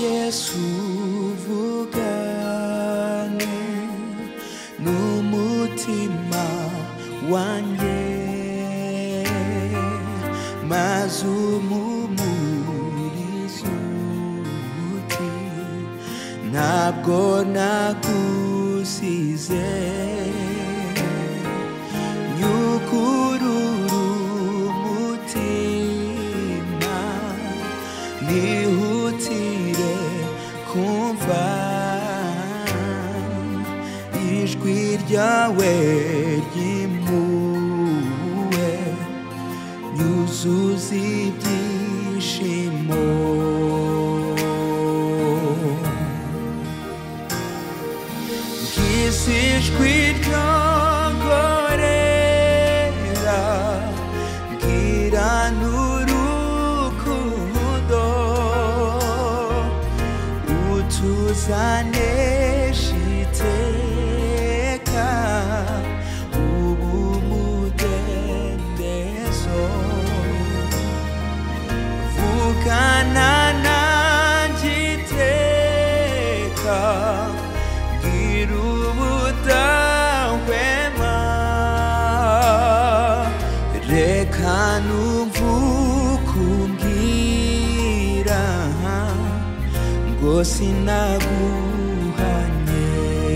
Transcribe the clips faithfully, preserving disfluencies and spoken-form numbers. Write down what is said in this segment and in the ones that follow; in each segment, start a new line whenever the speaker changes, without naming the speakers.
Yesu vugane n'umutima wanjye maze umumurize uti ntabwo nagusize nyukurura umutima nihutire kumva ijwi ryawe ry'impuhwe nyuzuza ibyishimo ngisi ijwi ryongorera mbwira n'urukundo utuzanesha iteka ubu mudendezo vugana nanjye iteka mbwira ubudahwema reka numve uko umbwira ngo sinaguhanye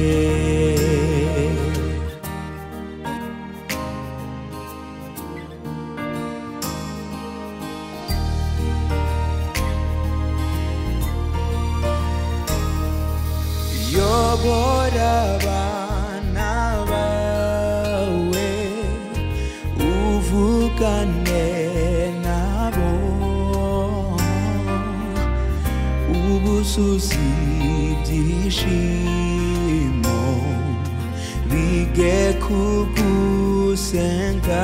yobora abana bawe uvugane nabo ubuzuzi ibyishimo bige kugusenga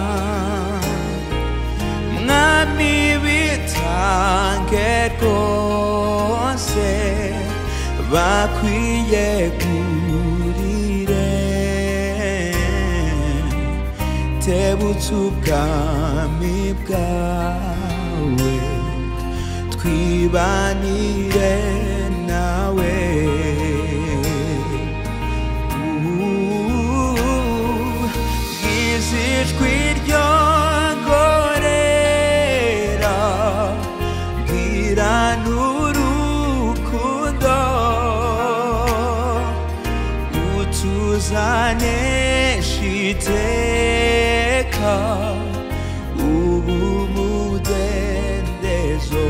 mwami bitange rwose bakwiye kurire tebutse ubwami bwawe twibanire nawe bwiza ijwi ryongorera mbwira n'urukundo utuzanesha iteka ubu mudendezo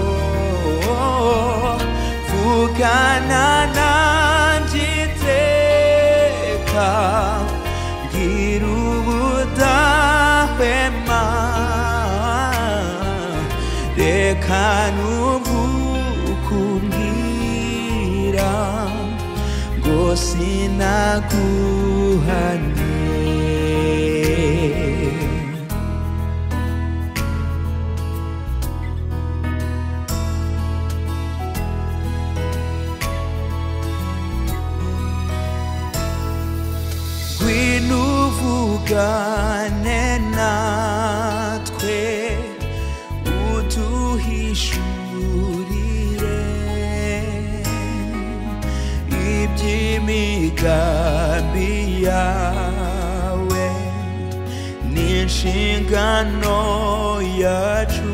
vugana nanjye iteka mbwira ubudahwema reka numve uko umbwira ngo sinaguhanye ngwino uvugane natwe uduhishurire iby'imigambi yawe n'inshingano yacu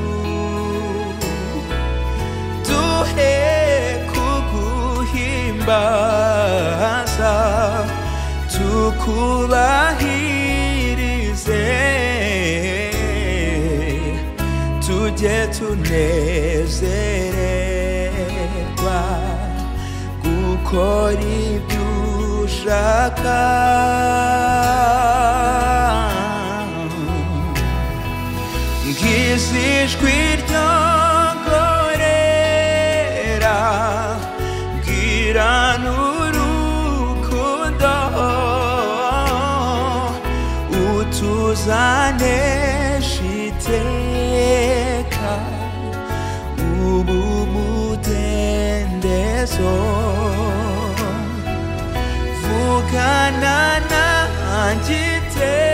duhe kuguhimbaza tukubahirize tujye tunezererwa gukora ibyo ushaka ngisi ijwi ryongorera mbwira n'urukundo utuzanesha iteka ubu mudendezo vugana nanjye iteka